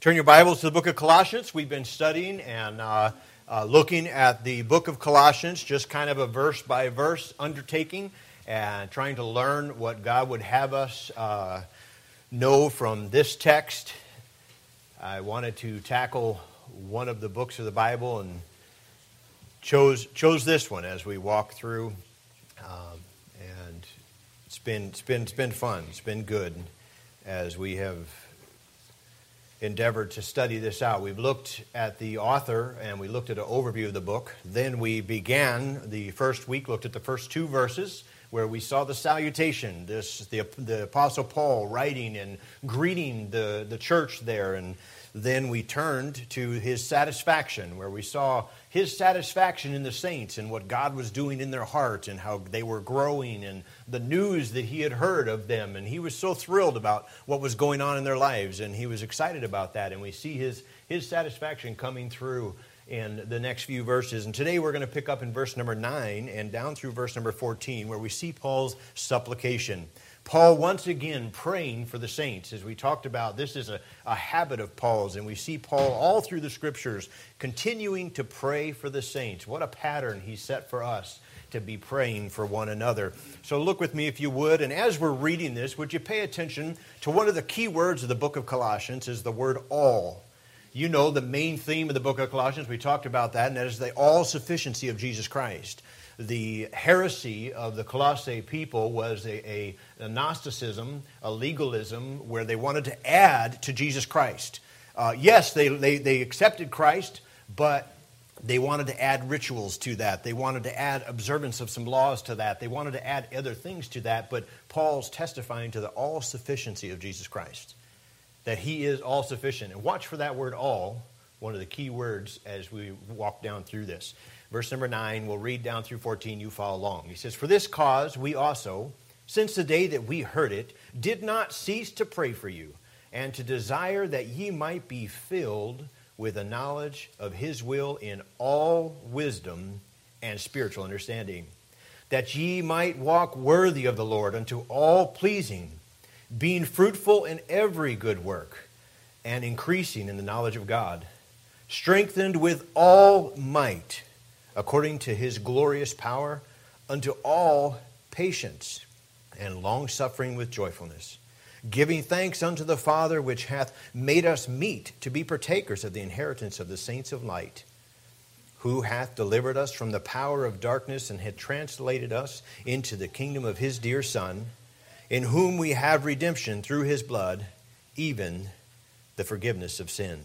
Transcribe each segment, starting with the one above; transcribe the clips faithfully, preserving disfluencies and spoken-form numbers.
Turn your Bibles to the book of Colossians. We've been studying and uh, uh, looking at the book of Colossians, just kind of a verse-by-verse undertaking and trying to learn what God would have us uh, know from this text. I wanted to tackle one of the books of the Bible and chose chose this one as we walk through. Um, and it's been it's been it's been fun. It's been good as we have endeavored to study this out. We've looked at the author and we looked at an overview of the book. Then we began the first week, looked at the first two verses where we saw the salutation, this the, the Apostle Paul writing and greeting the, the church there. And then we turned to his satisfaction, where we saw his satisfaction in the saints and what God was doing in their heart and how they were growing and the news that he had heard of them. And he was so thrilled about what was going on in their lives, and he was excited about that. And we see his, his satisfaction coming through in the next few verses. And today we're going to pick up in verse number nine and down through verse number fourteen, where we see Paul's supplication. Paul once again praying for the saints. As we talked about, this is a, a habit of Paul's, and we see Paul all through the Scriptures continuing to pray for the saints. What a pattern he set for us to be praying for one another. So look with me if you would, and as we're reading this, would you pay attention to one of the key words of the book of Colossians is the word all. You know the main theme of the book of Colossians, we talked about that, and that is the all-sufficiency of Jesus Christ. The heresy of the Colossae people was a, a, a Gnosticism, a legalism, where they wanted to add to Jesus Christ. Uh, yes, they, they, they accepted Christ, but they wanted to add rituals to that. They wanted to add observance of some laws to that. They wanted to add other things to that, but Paul's testifying to the all-sufficiency of Jesus Christ, that he is all-sufficient. And watch for that word all, one of the key words as we walk down through this. Verse number nine, we'll read down through fourteen, you follow along. He says, "For this cause we also, since the day that we heard it, did not cease to pray for you, and to desire that ye might be filled with a knowledge of his will in all wisdom and spiritual understanding, that ye might walk worthy of the Lord unto all pleasing, being fruitful in every good work, and increasing in the knowledge of God, strengthened with all might, according to his glorious power, unto all patience and long-suffering with joyfulness, giving thanks unto the Father, which hath made us meet to be partakers of the inheritance of the saints of light, who hath delivered us from the power of darkness and hath translated us into the kingdom of his dear Son, in whom we have redemption through his blood, even the forgiveness of sin."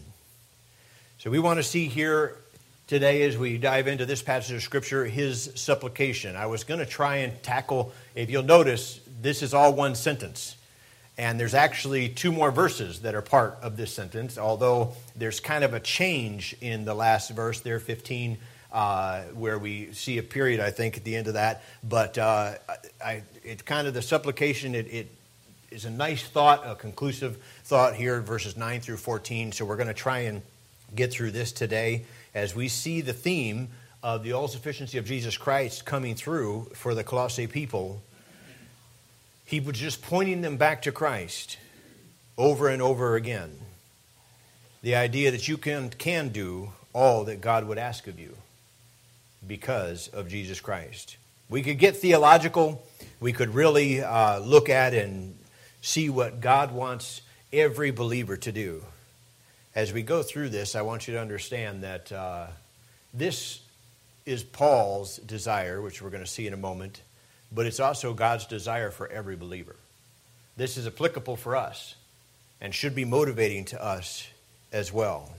So we want to see here today, as we dive into this passage of Scripture, his supplication. I was going to try and tackle, if you'll notice, this is all one sentence. And there's actually two more verses that are part of this sentence, although there's kind of a change in the last verse there, fifteen, uh, where we see a period, I think, at the end of that. But uh, I, it kind of, the supplication, it, it is a nice thought, a conclusive thought here, verses nine through fourteen. So we're going to try and get through this today, as we see the theme of the all-sufficiency of Jesus Christ coming through for the Colossae people. He was just pointing them back to Christ over and over again. The idea that you can, can do all that God would ask of you because of Jesus Christ. We could get theological. We could really uh, look at and see what God wants every believer to do. As we go through this, I want you to understand that uh, this is Paul's desire, which we're going to see in a moment, but it's also God's desire for every believer. This is applicable for us and should be motivating to us as well.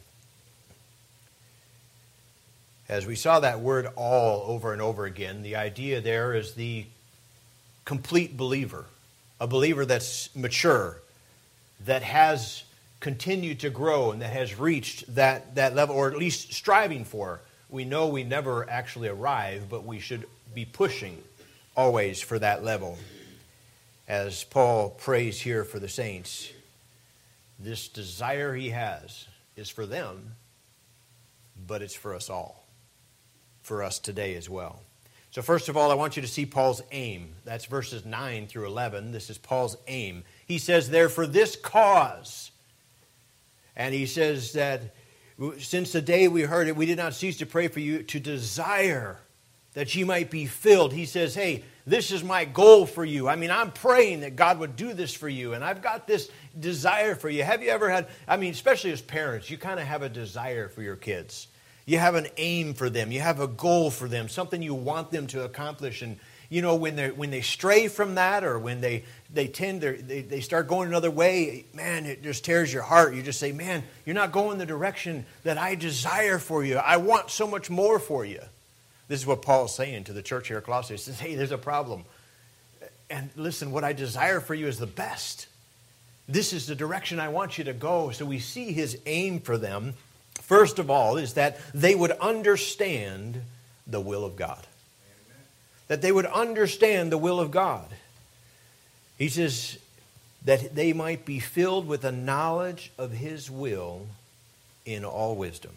As we saw that word all over and over again, the idea there is the complete believer, a believer that's mature, that has continued to grow and that has reached that, that level, or at least striving for. We know we never actually arrive, but we should be pushing always for that level. As Paul prays here for the saints, this desire he has is for them, but it's for us all, for us today as well. So first of all, I want you to see Paul's aim. That's verses nine through eleven. This is Paul's aim. He says there, "For this cause." And he says that since the day we heard it, we did not cease to pray for you, to desire that ye might be filled. He says, hey, this is my goal for you. I mean, I'm praying that God would do this for you, and I've got this desire for you. Have you ever had, I mean, especially as parents, you kind of have a desire for your kids. You have an aim for them. You have a goal for them, something you want them to accomplish. And, you know, when they when they stray from that, or when they, they tend to, they, they start going another way, man, it just tears your heart. You just say, man, you're not going the direction that I desire for you. I want so much more for you. This is what Paul's saying to the church here at Colossae. He says, hey, there's a problem. And listen, what I desire for you is the best. This is the direction I want you to go. So we see his aim for them, first of all, is that they would understand the will of God. Amen. That they would understand the will of God. He says that they might be filled with a knowledge of his will in all wisdom.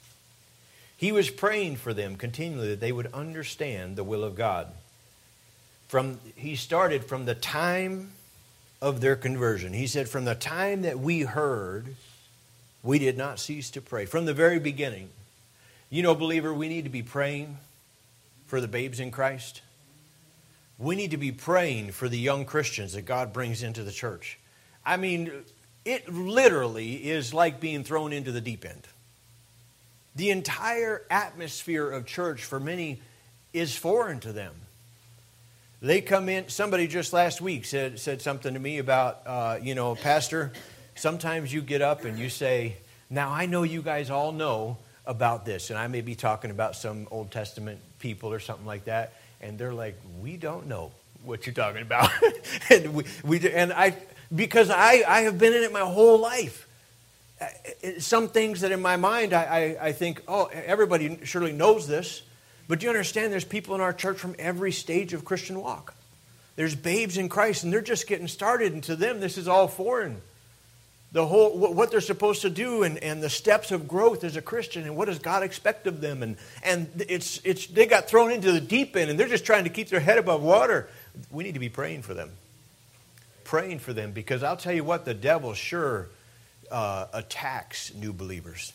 He was praying for them continually that they would understand the will of God. From he started from the time of their conversion. He said, from the time that we heard, we did not cease to pray. From the very beginning. You know, believer, we need to be praying for the babes in Christ. We need to be praying for the young Christians that God brings into the church. I mean, it literally is like being thrown into the deep end. The entire atmosphere of church for many is foreign to them. They come in, somebody just last week said said something to me about, uh, you know, Pastor, sometimes you get up and you say, now I know you guys all know about this. And I may be talking about some Old Testament people or something like that. And they're like, we don't know what you're talking about. and we, we and I, because I, I have been in it my whole life. Some things that in my mind, I, I, I think, oh, everybody surely knows this. But you understand there's people in our church from every stage of Christian walk. There's babes in Christ, and they're just getting started. And to them, this is all foreign. The whole, what they're supposed to do and, and the steps of growth as a Christian and what does God expect of them. And, and it's, it's, they got thrown into the deep end, and they're just trying to keep their head above water. We need to be praying for them. Praying for them, because I'll tell you what, the devil sure Uh, attacks new believers.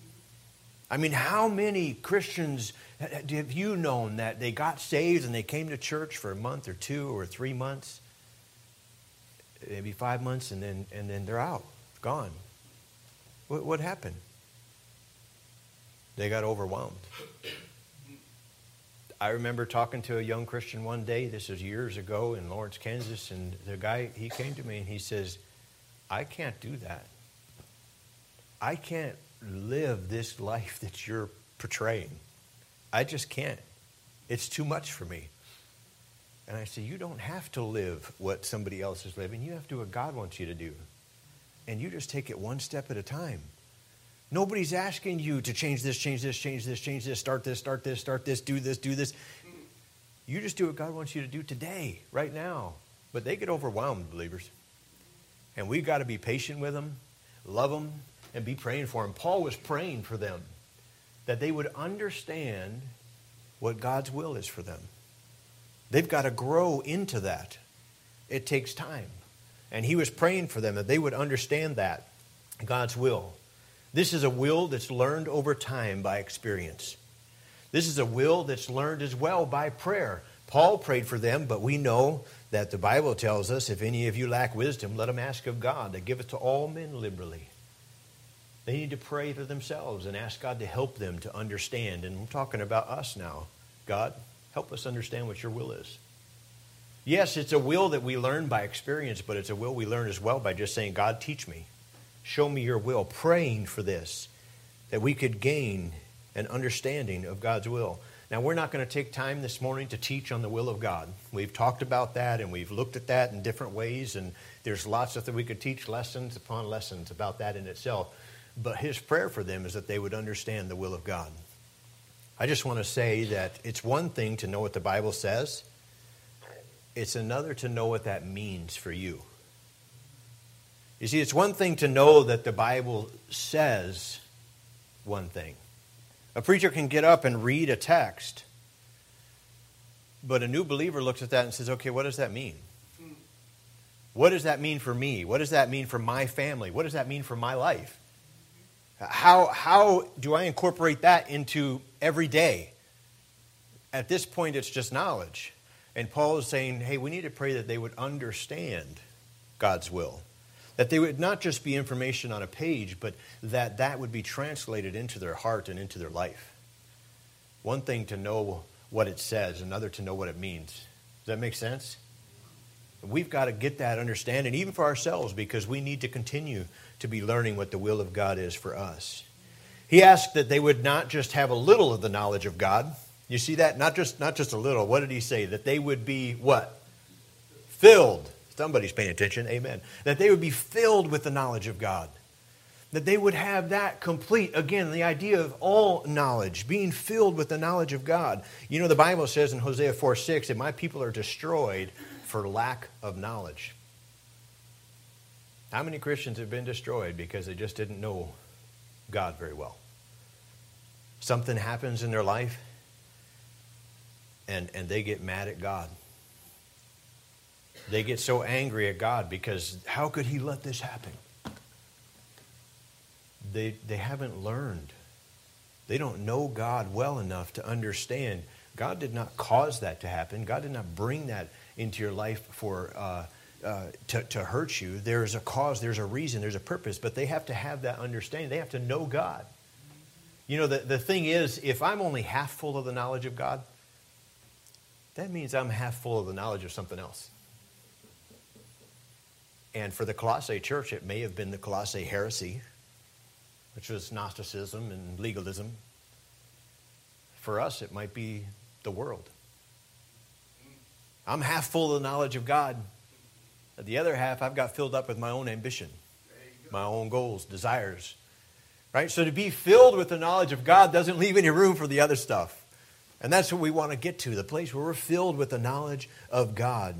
I mean, how many Christians have you known that they got saved and they came to church for a month or two or three months, maybe five months, and then and then they're out, gone? What, what happened? They got overwhelmed. I remember talking to a young Christian one day. This was years ago in Lawrence, Kansas, and the guy, he came to me and he says, I can't do that. I can't live this life that you're portraying. I just can't. It's too much for me. And I said, you don't have to live what somebody else is living. You have to do what God wants you to do. And you just take it one step at a time. Nobody's asking you to change this, change this, change this, change this, start this, start this, start this, do this, do this. You just do what God wants you to do today, right now. But they get overwhelmed, believers. And we've got to be patient with them, love them, and be praying for them. Paul was praying for them, that they would understand what God's will is for them. They've got to grow into that. It takes time. And he was praying for them that they would understand that, God's will. This is a will that's learned over time by experience. This is a will that's learned as well by prayer. Paul prayed for them, but we know that the Bible tells us, if any of you lack wisdom, let them ask of God, that giveth to all men liberally. They need to pray for themselves and ask God to help them to understand. And I'm talking about us now. God, help us understand what your will is. Yes, it's a will that we learn by experience, but it's a will we learn as well by just saying, God, teach me. Show me your will. Praying for this, that we could gain an understanding of God's will. Now, we're not going to take time this morning to teach on the will of God. We've talked about that, and we've looked at that in different ways, and there's lots of that we could teach, lessons upon lessons about that in itself. But his prayer for them is that they would understand the will of God. I just want to say that it's one thing to know what the Bible says. It's another to know what that means for you. You see, it's one thing to know that the Bible says one thing. A preacher can get up and read a text, but a new believer looks at that and says, okay, what does that mean? What does that mean for me? What does that mean for my family? What does that mean for my life? How, how do I incorporate that into every day? At this point, it's just knowledge. And Paul is saying, hey, we need to pray that they would understand God's will. That they would not just be information on a page, but that that would be translated into their heart and into their life. One thing to know what it says, another to know what it means. Does that make sense? We've got to get that understanding, even for ourselves, because we need to continue to be learning what the will of God is for us. He asked that they would not just have a little of the knowledge of God. You see that? Not just, not just a little. What did he say? That they would be what? Filled. Somebody's paying attention. Amen. That they would be filled with the knowledge of God. That they would have that complete. Again, the idea of all knowledge, being filled with the knowledge of God. You know, the Bible says in Hosea four six that my people are destroyed for lack of knowledge. How many Christians have been destroyed because they just didn't know God very well? Something happens in their life, and, and they get mad at God. They get so angry at God because how could he let this happen? They, they haven't learned. They don't know God well enough to understand. God did not cause that to happen. God did not bring that into your life for uh, uh, to, to hurt you. There's a cause, there's a reason, there's a purpose, but they have to have that understanding. They have to know God. You know, the, the thing is, if I'm only half full of the knowledge of God, that means I'm half full of the knowledge of something else. And for the Colossae church, it may have been the Colossae heresy, which was Gnosticism and legalism. For us, it might be the world. I'm half full of the knowledge of God. The other half, I've got filled up with my own ambition, my own goals, desires. Right? So to be filled with the knowledge of God doesn't leave any room for the other stuff. And that's what we want to get to, the place where we're filled with the knowledge of God.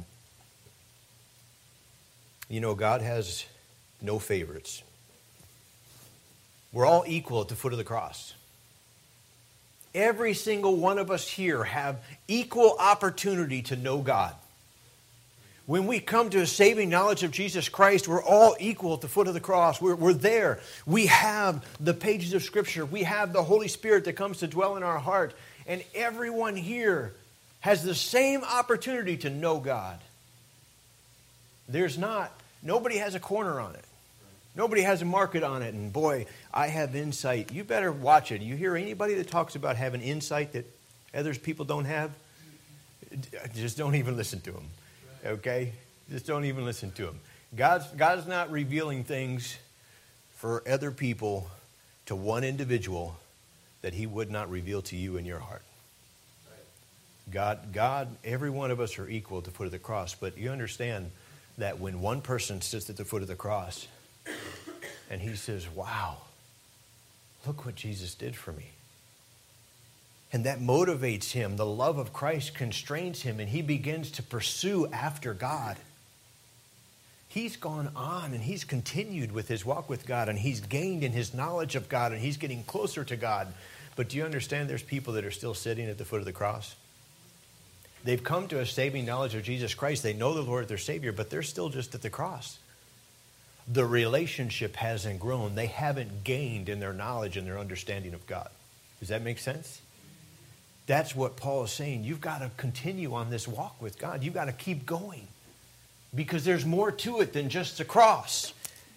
You know, God has no favorites. We're all equal at the foot of the cross. Every single one of us here have equal opportunity to know God. When we come to a saving knowledge of Jesus Christ, we're all equal at the foot of the cross. We're, we're there. We have the pages of Scripture. We have the Holy Spirit that comes to dwell in our heart. And everyone here has the same opportunity to know God. There's not, nobody has a corner on it. Nobody has a market on it. And boy, I have insight. You better watch it. You hear anybody that talks about having insight that others people don't have? Just don't even listen to them. Okay? Just don't even listen to them. God's, God's not revealing things for other people to one individual that he would not reveal to you in your heart. God, God, every one of us are equal at the foot of the cross. But you understand that when one person sits at the foot of the cross and he says, wow, look what Jesus did for me. And that motivates him. The love of Christ constrains him, and he begins to pursue after God. He's gone on and he's continued with his walk with God, and he's gained in his knowledge of God, and he's getting closer to God. But do you understand there's people that are still sitting at the foot of the cross? They've come to a saving knowledge of Jesus Christ. They know the Lord as their Savior, but they're still just at the cross. The relationship hasn't grown. They haven't gained in their knowledge and their understanding of God. Does that make sense? That's what Paul is saying. You've got to continue on this walk with God. You've got to keep going, because there's more to it than just the cross.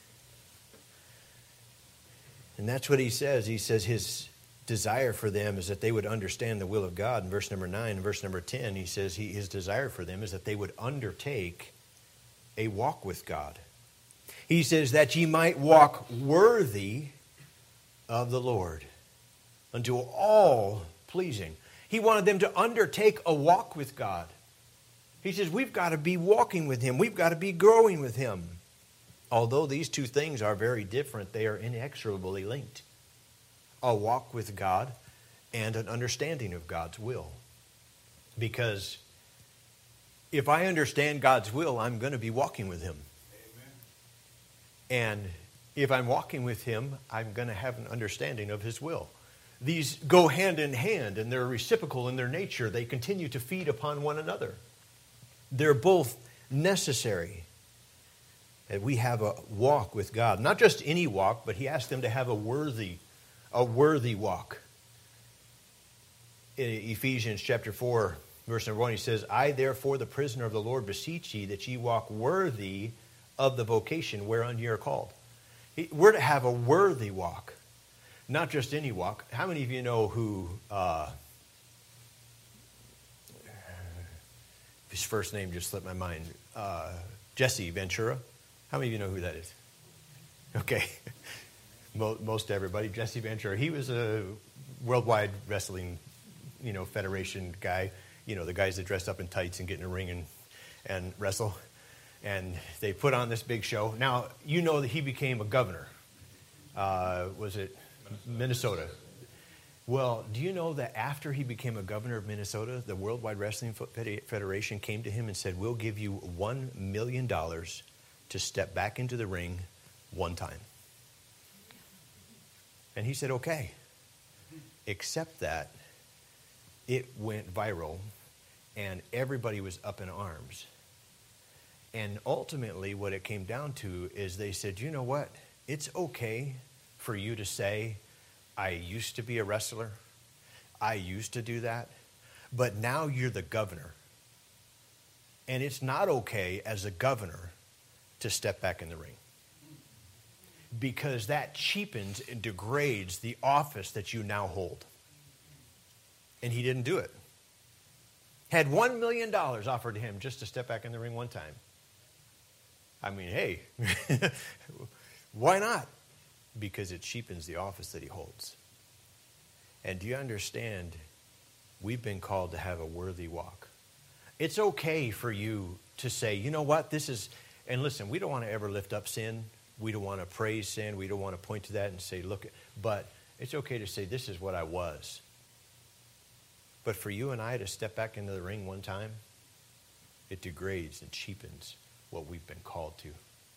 And that's what he says. He says his desire for them is that they would understand the will of God. In verse number nine and verse number ten, he says he, his desire for them is that they would undertake a walk with God. He says that ye might walk worthy of the Lord, unto all pleasing. He wanted them to undertake a walk with God. He says we've got to be walking with him. We've got to be growing with him. Although these two things are very different, they are inexorably linked. A walk with God and an understanding of God's will. Because if I understand God's will, I'm going to be walking with him. Amen. And if I'm walking with him, I'm going to have an understanding of his will. These go hand in hand, and they're reciprocal in their nature. They continue to feed upon one another. They're both necessary. And we have a walk with God. Not just any walk, but he asked them to have a worthy, a worthy walk. In Ephesians chapter four, verse number one, he says, I therefore, the prisoner of the Lord, beseech ye that ye walk worthy of the vocation whereunto ye are called. We're to have a worthy walk, not just any walk. How many of you know who, uh, his first name just slipped my mind, uh, Jesse Ventura? How many of you know who that is? Okay. Most everybody. Jesse Ventura. He was a worldwide wrestling, you know, federation guy. You know, the guys that dressed up in tights and get in a ring and, and wrestle. And they put on this big show. Now, you know that he became a governor. Uh, was it Minnesota? Well, do you know that after he became a governor of Minnesota, the Worldwide Wrestling Federation came to him and said, we'll give you one million dollars to step back into the ring one time. And he said, okay. Except that it went viral and everybody was up in arms. And ultimately what it came down to is they said, you know what? It's okay for you to say, I used to be a wrestler. I used to do that. But now you're the governor. And it's not okay as a governor to step back in the ring. Because that cheapens and degrades the office that you now hold. And he didn't do it. Had one million dollars offered to him just to step back in the ring one time. I mean, hey, why not? Because it cheapens the office that he holds. And do you understand? We've been called to have a worthy walk. It's okay for you to say, you know what, this is, and listen, we don't want to ever lift up sin. We don't want to praise sin. We don't want to point to that and say, look, but it's okay to say, this is what I was. But for you and I to step back into the ring one time, it degrades and cheapens what we've been called to.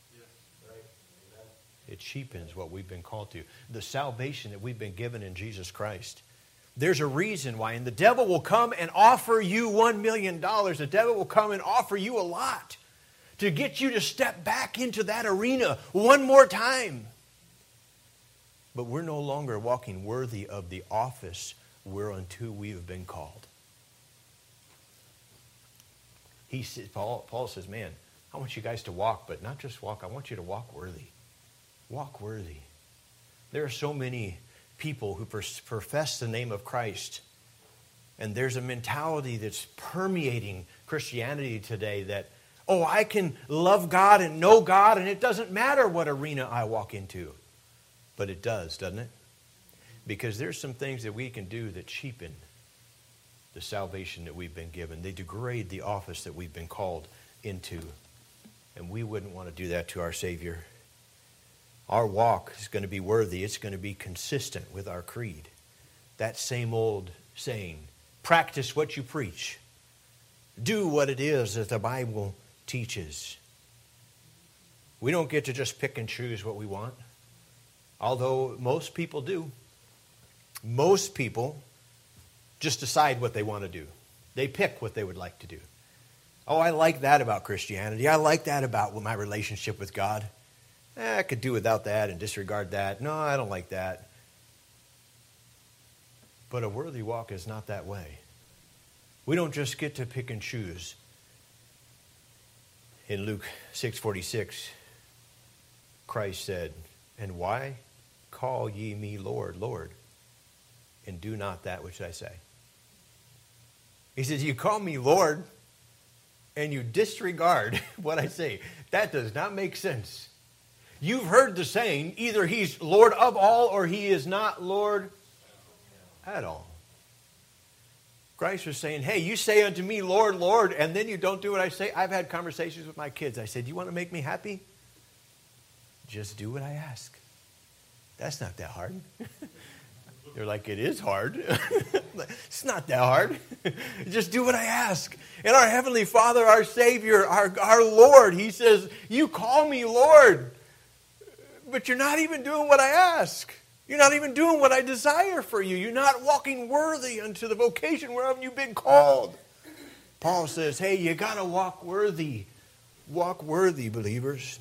It cheapens what we've been called to. The salvation that we've been given in Jesus Christ. There's a reason why. And the devil will come and offer you one million dollars. The devil will come and offer you a lot to get you to step back into that arena one more time. But we're no longer walking worthy of the office whereunto we have been called. He says, Paul, Paul says, man, I want you guys to walk, but not just walk. I want you to walk worthy. Walk worthy. There are so many people who profess the name of Christ, and there's a mentality that's permeating Christianity today that, oh, I can love God and know God, and it doesn't matter what arena I walk into. But it does, doesn't it? Because there's some things that we can do that cheapen the salvation that we've been given. They degrade the office that we've been called into. And we wouldn't want to do that to our Savior. Our walk is going to be worthy. It's going to be consistent with our creed. That same old saying, practice what you preach. Do what it is that the Bible teaches. We don't get to just pick and choose what we want. Although most people do. Most people just decide what they want to do. They pick what they would like to do. Oh, I like that about Christianity. I like that about my relationship with God. Eh, I could do without that and disregard that. No, I don't like that. But a worthy walk is not that way. We don't just get to pick and choose. In Luke six forty-six, Christ said, and why call ye me Lord, Lord, and do not that which I say? He says, you call me Lord, and you disregard what I say. That does not make sense. You've heard the saying, either he's Lord of all or he is not Lord at all. Christ was saying, hey, you say unto me, Lord, Lord, and then you don't do what I say. I've had conversations with my kids. I said, you want to make me happy? Just do what I ask. That's not that hard. They're like, it is hard. It's not that hard. Just do what I ask. And our Heavenly Father, our Savior, our, our Lord, He says, you call me Lord, but you're not even doing what I ask. You're not even doing what I desire for you. You're not walking worthy unto the vocation whereof you've been called. Paul says, hey, you got to walk worthy. Walk worthy, believers.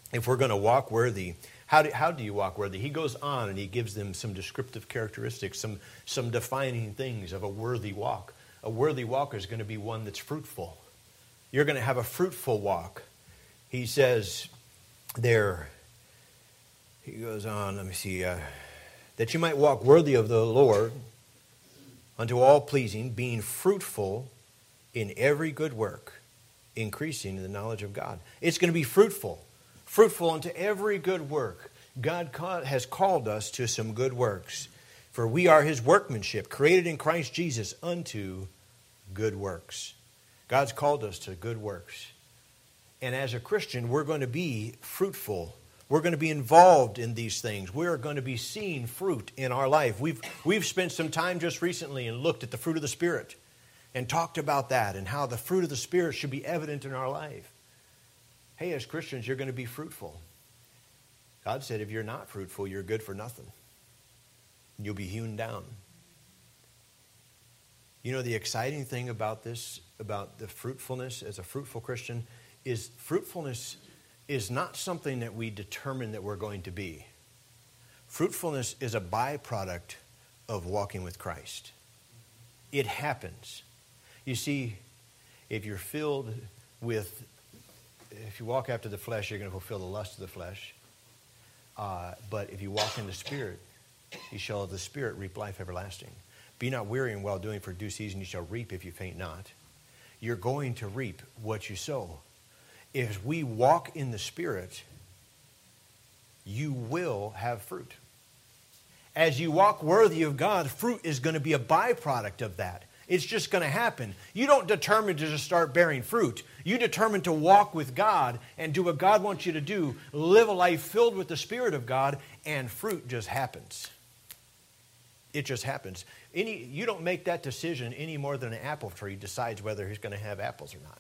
if we're going to walk worthy, how do, how do you walk worthy? He goes on and he gives them some descriptive characteristics, some, some defining things of a worthy walk. A worthy walk is going to be one that's fruitful. You're going to have a fruitful walk. He says there, he goes on, let me see, uh, that you might walk worthy of the Lord, unto all pleasing, being fruitful in every good work, increasing in the knowledge of God. It's going to be fruitful. Fruitful unto every good work. God has called us to some good works. For we are his workmanship, created in Christ Jesus unto good works. God's called us to good works. And as a Christian, we're going to be fruitful. We're going to be involved in these things. We're going to be seeing fruit in our life. We've, we've spent some time just recently and looked at the fruit of the Spirit and talked about that and how the fruit of the Spirit should be evident in our life. Hey, as Christians, you're going to be fruitful. God said if you're not fruitful, you're good for nothing. You'll be hewn down. You know, the exciting thing about this, about the fruitfulness as a fruitful Christian, is fruitfulness is not something that we determine that we're going to be. Fruitfulness is a byproduct of walking with Christ. It happens. You see, if you're filled with, if you walk after the flesh, you're going to fulfill the lust of the flesh. Uh, but if you walk in the Spirit, you shall of the Spirit reap life everlasting. Be not weary in well doing, for due season you shall reap if you faint not. You're going to reap what you sow. If we walk in the Spirit, you will have fruit. As you walk worthy of God, fruit is going to be a byproduct of that. It's just going to happen. You don't determine to just start bearing fruit. You determine to walk with God and do what God wants you to do. Live a life filled with the Spirit of God, and fruit just happens. It just happens. Any, you don't make that decision any more than an apple tree decides whether he's going to have apples or not.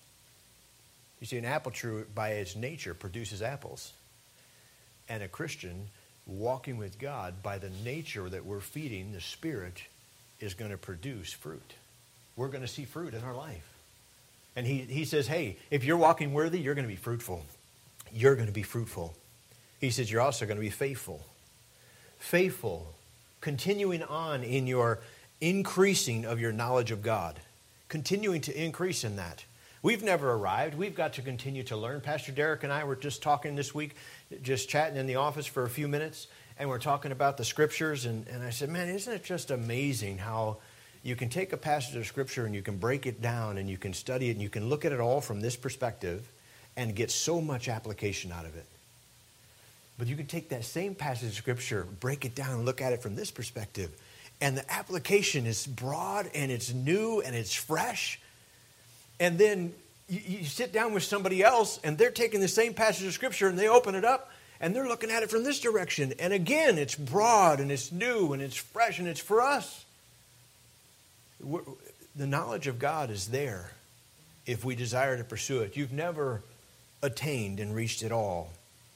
You see, an apple tree, by its nature, produces apples. And a Christian, walking with God, by the nature that we're feeding the Spirit, is going to produce fruit. We're going to see fruit in our life. And he, he says, hey, if you're walking worthy, you're going to be fruitful. You're going to be fruitful. He says you're also going to be faithful. Faithful. Continuing on in your increasing of your knowledge of God. Continuing to increase in that. We've never arrived. We've got to continue to learn. Pastor Derek and I were just talking this week, just chatting in the office for a few minutes, and we're talking about the Scriptures, and, and I said, man, isn't it just amazing how you can take a passage of Scripture and you can break it down and you can study it and you can look at it all from this perspective and get so much application out of it. But you can take that same passage of Scripture, break it down and look at it from this perspective, and the application is broad and it's new and it's fresh. And then you, you sit down with somebody else and they're taking the same passage of Scripture and they open it up and they're looking at it from this direction. And again, it's broad and it's new and it's fresh and it's for us. We're, the knowledge of God is there if we desire to pursue it. You've never attained and reached it all.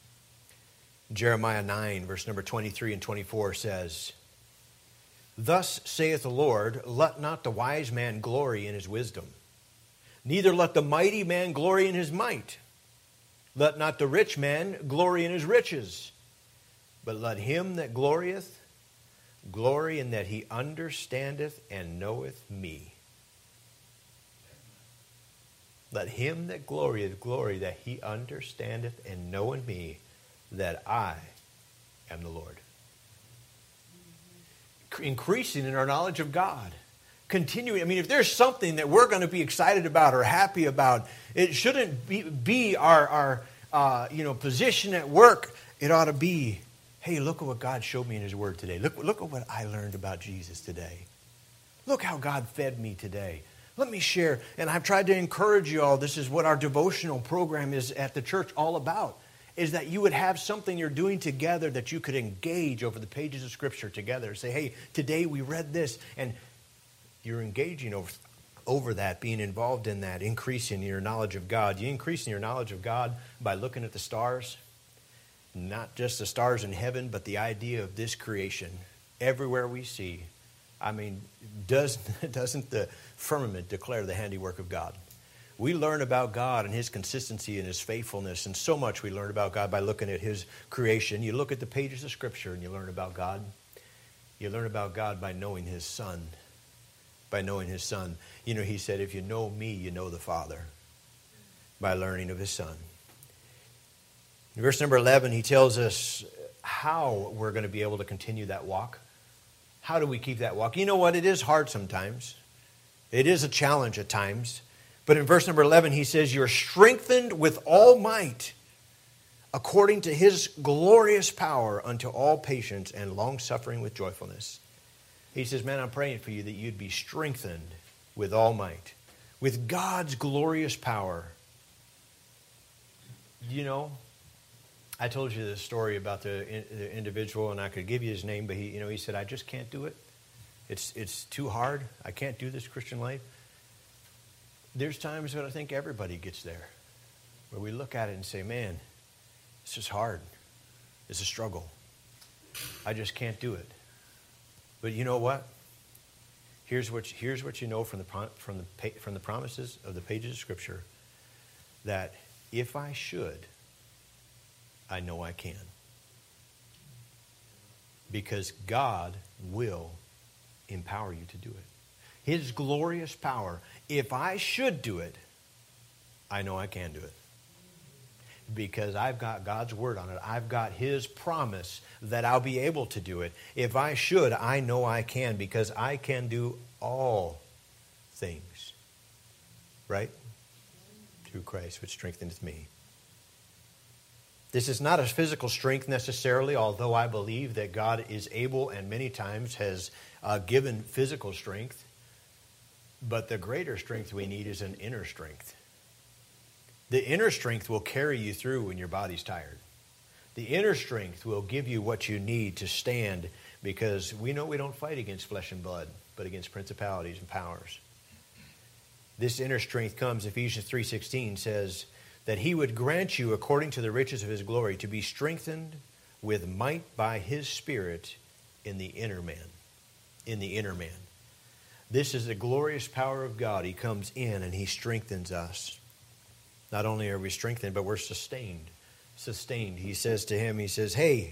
Jeremiah nine, verse number twenty-three and twenty-four says, Thus saith the Lord, let not the wise man glory in his wisdom, neither let the mighty man glory in his might. Let not the rich man glory in his riches, but let him that glorieth glory in that he understandeth and knoweth me. Let him that glorieth glory that he understandeth and knoweth me, that I am the Lord. Increasing in our knowledge of God. Continuing. I mean, if there's something that we're going to be excited about or happy about, it shouldn't be, be our, our uh, you know, position at work. It ought to be, hey, look at what God showed me in His Word today. Look, look at what I learned about Jesus today. Look how God fed me today. Let me share. And I've tried to encourage you all. This is what our devotional program is at the church all about. Is that you would have something you're doing together that you could engage over the pages of Scripture together. Say, hey, today we read this, and you're engaging over, over that, being involved in that, increasing your knowledge of God. You increase in your knowledge of God by looking at the stars, not just the stars in heaven, but the idea of this creation. Everywhere we see, I mean, does, doesn't the firmament declare the handiwork of God? We learn about God and his consistency and his faithfulness, and so much we learn about God by looking at his creation. You look at the pages of Scripture and you learn about God. You learn about God by knowing his Son. By knowing his Son. You know, he said, if you know me, you know the Father. By learning of his Son. In verse number eleven, he tells us how we're going to be able to continue that walk. How do we keep that walk? You know what? It is hard sometimes. It is a challenge at times. But in verse number eleven, he says, you're strengthened with all might according to his glorious power unto all patience and long-suffering with joyfulness. He says, man, I'm praying for you that you'd be strengthened with all might, with God's glorious power. You know, I told you this story about the, the individual, and I could give you his name, but he, you know, he said, I just can't do it. It's, it's too hard. I can't do this Christian life. There's times when I think everybody gets there, where we look at it and say, man, it's just hard. It's a struggle. I just can't do it. But you know what? Here's what, here's what you know from the, from, the, from the promises of the pages of Scripture, that if I should, I know I can. Because God will empower you to do it. His glorious power. If I should do it, I know I can do it. Because I've got God's word on it. I've got his promise that I'll be able to do it. If I should, I know I can, because I can do all things. Right? Through Christ, which strengtheneth me. This is not a physical strength necessarily, although I believe that God is able and many times has uh, given physical strength. But the greater strength we need is an inner strength. The inner strength will carry you through when your body's tired. The inner strength will give you what you need to stand, because we know we don't fight against flesh and blood, but against principalities and powers. This inner strength comes, Ephesians three sixteen says, that he would grant you, according to the riches of his glory, to be strengthened with might by his Spirit in the inner man. In the inner man. This is the glorious power of God. He comes in and he strengthens us. Not only are we strengthened, but we're sustained. Sustained. He says to him, he says, hey,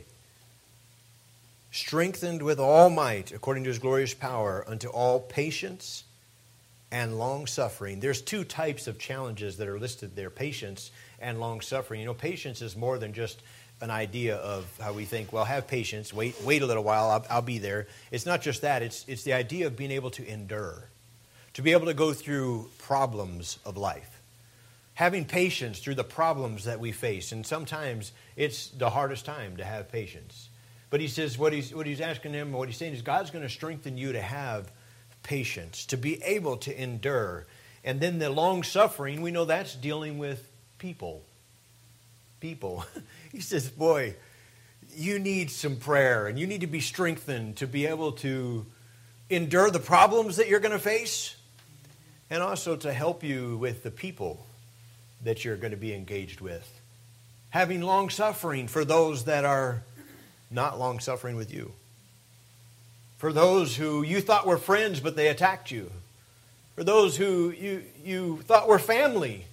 strengthened with all might, according to his glorious power, unto all patience and long-suffering. There's two types of challenges that are listed there, patience and long-suffering. You know, patience is more than just an idea of how we think, well, have patience, wait wait a little while, I'll, I'll be there. It's not just that. It's, it's the idea of being able to endure, to be able to go through problems of life, having patience through the problems that we face. And sometimes it's the hardest time to have patience. But he says what he's, what he's asking him, what he's saying is God's going to strengthen you to have patience, to be able to endure. And then the long-suffering, we know that's dealing with people. People. He says, boy, you need some prayer and you need to be strengthened to be able to endure the problems that you're going to face, and also to help you with the people that you're going to be engaged with. Having long suffering for those that are not long suffering with you. For those who you thought were friends but they attacked you. For those who you, you thought were family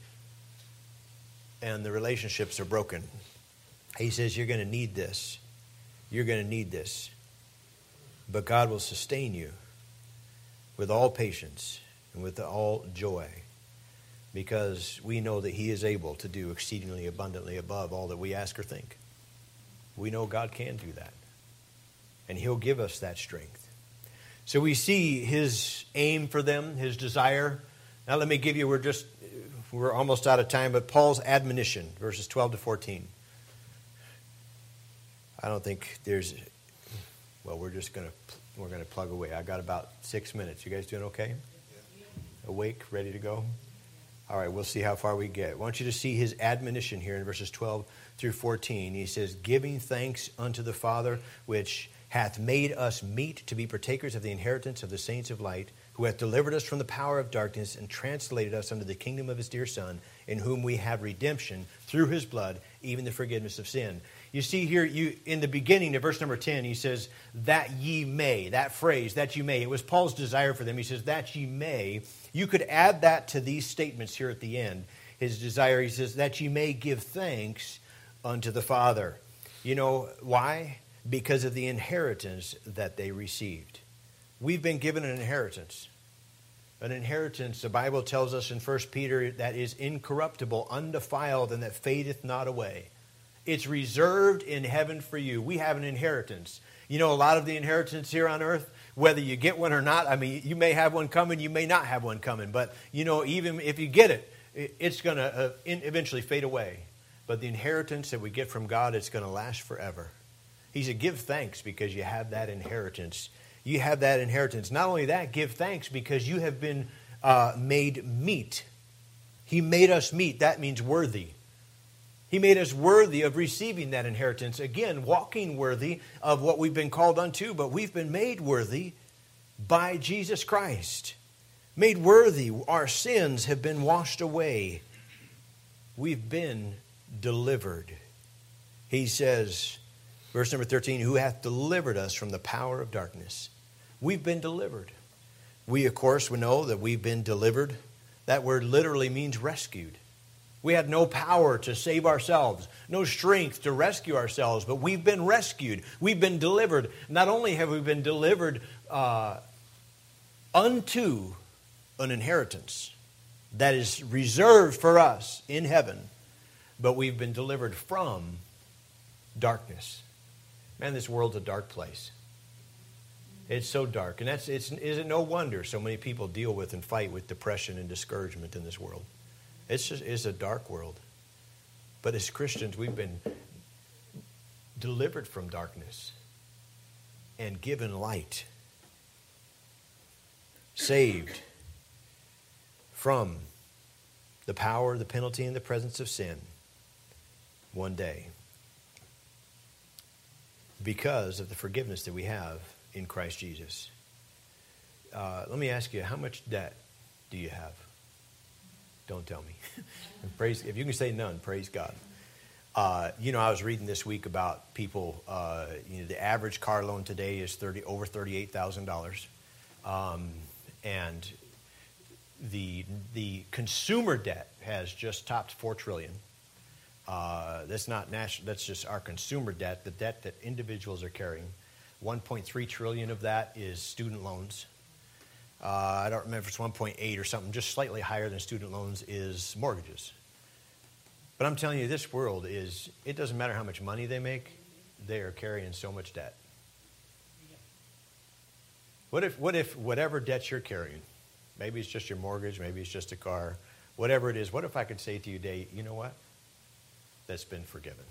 and the relationships are broken. He says you're going to need this. You're going to need this. But God will sustain you with all patience and with all joy, because we know that he is able to do exceedingly abundantly above all that we ask or think. We know God can do that. And he'll give us that strength. So we see his aim for them, his desire. Now let me give you, we're just, we're almost out of time, but Paul's admonition, verses twelve to fourteen. I don't think there's, well, we're just going to, we're going to plug away. I got about six minutes. You guys doing okay? Awake, ready to go? All right, we'll see how far we get. I want you to see his admonition here in verses twelve through fourteen. He says, giving thanks unto the Father, which hath made us meet to be partakers of the inheritance of the saints of light, who hath delivered us from the power of darkness and translated us unto the kingdom of his dear Son, in whom we have redemption through his blood, even the forgiveness of sin. You see here, you in the beginning of verse number ten, he says, that ye may. That phrase, that ye may. It was Paul's desire for them. He says, that ye may. You could add that to these statements here at the end. His desire, he says, that ye may give thanks unto the Father. You know why? Because of the inheritance that they received. We've been given an inheritance. An inheritance, the Bible tells us in First Peter, that is incorruptible, undefiled, and that fadeth not away. It's reserved in heaven for you. We have an inheritance. You know, a lot of the inheritance here on earth, whether you get one or not, I mean, you may have one coming, you may not have one coming. But, you know, even if you get it, it's going to uh, eventually fade away. But the inheritance that we get from God, it's going to last forever. He said, give thanks because you have that inheritance. You have that inheritance. Not only that, give thanks because you have been uh, made meet. He made us meet. That means worthy. He made us worthy of receiving that inheritance. Again, walking worthy of what we've been called unto, but we've been made worthy by Jesus Christ. Made worthy. Our sins have been washed away. We've been delivered. He says, verse number thirteen, who hath delivered us from the power of darkness. We've been delivered. We, of course, we know that we've been delivered. That word literally means rescued. We had no power to save ourselves, no strength to rescue ourselves, but we've been rescued. We've been delivered. Not only have we been delivered uh, unto an inheritance that is reserved for us in heaven, but we've been delivered from darkness. Man, this world's a dark place. It's so dark. And that's it's is it no wonder so many people deal with and fight with depression and discouragement in this world. It's just it's a dark world. But as Christians, we've been delivered from darkness and given light. Saved from the power, the penalty, and the presence of sin one day. Because of the forgiveness that we have in Christ Jesus. Uh, let me ask you, how much debt do you have? Don't tell me. praise, if you can say none, praise God. Uh, you know, I was reading this week about people, uh, you know, the average car loan today is thirty over thirty-eight thousand dollars. Um, and the the consumer debt has just topped four trillion dollars. Uh, that's not national. That's just our consumer debt, the debt that individuals are carrying. one point three trillion dollars of that is student loans. Uh, I don't remember if it's one point eight or something, just slightly higher than student loans is mortgages. But I'm telling you, this world is, it doesn't matter how much money they make, they are carrying so much debt. What if, what if whatever debt you're carrying, maybe it's just your mortgage, maybe it's just a car, whatever it is, what if I could say to you today, you know what? That's been forgiven.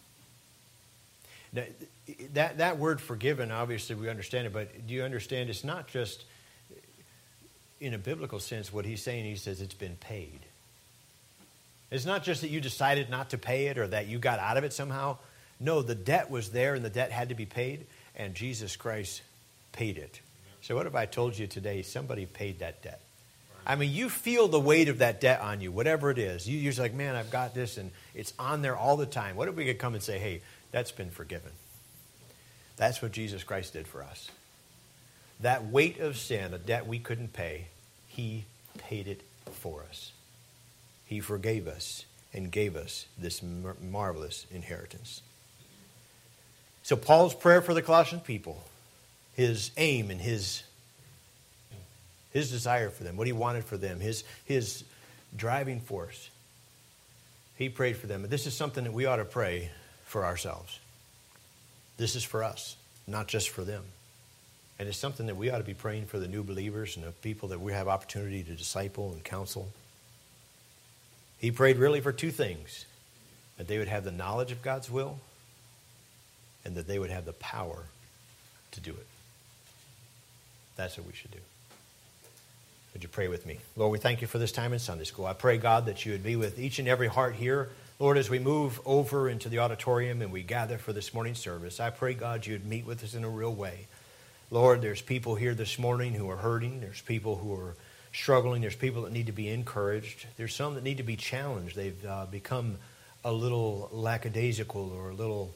Now, that, that word forgiven, obviously we understand it, but do you understand it's not just in a biblical sense what he's saying. He says it's been paid. It's not just that you decided not to pay it or that you got out of it somehow. No, the debt was there and the debt had to be paid, and Jesus Christ paid it. So what if I told you today somebody paid that debt? I mean, you feel the weight of that debt on you, whatever it is. You, you're just like, man, I've got this, and it's on there all the time. What if we could come and say, hey, that's been forgiven? That's what Jesus Christ did for us. That weight of sin, a debt we couldn't pay, he paid it for us. He forgave us and gave us this mar- marvelous inheritance. So Paul's prayer for the Colossian people, his aim and his His desire for them, what he wanted for them, his, his driving force. He prayed for them. This is something that we ought to pray for ourselves. This is for us, not just for them. And it's something that we ought to be praying for the new believers and the people that we have opportunity to disciple and counsel. He prayed really for two things: that they would have the knowledge of God's will and that they would have the power to do it. That's what we should do. Would you pray with me? Lord, we thank you for this time in Sunday school. I pray, God, that you would be with each and every heart here. Lord, as we move over into the auditorium and we gather for this morning's service, I pray, God, you would meet with us in a real way. Lord, there's people here this morning who are hurting. There's people who are struggling. There's people that need to be encouraged. There's some that need to be challenged. They've uh, become a little lackadaisical or a little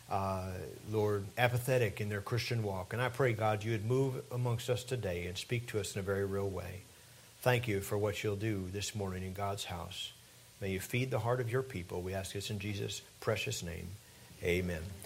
uh, Lord, apathetic in their Christian walk. And I pray, God, you would move amongst us today and speak to us in a very real way. Thank you for what you'll do this morning in God's house. May you feed the heart of your people. We ask this in Jesus' precious name. Amen.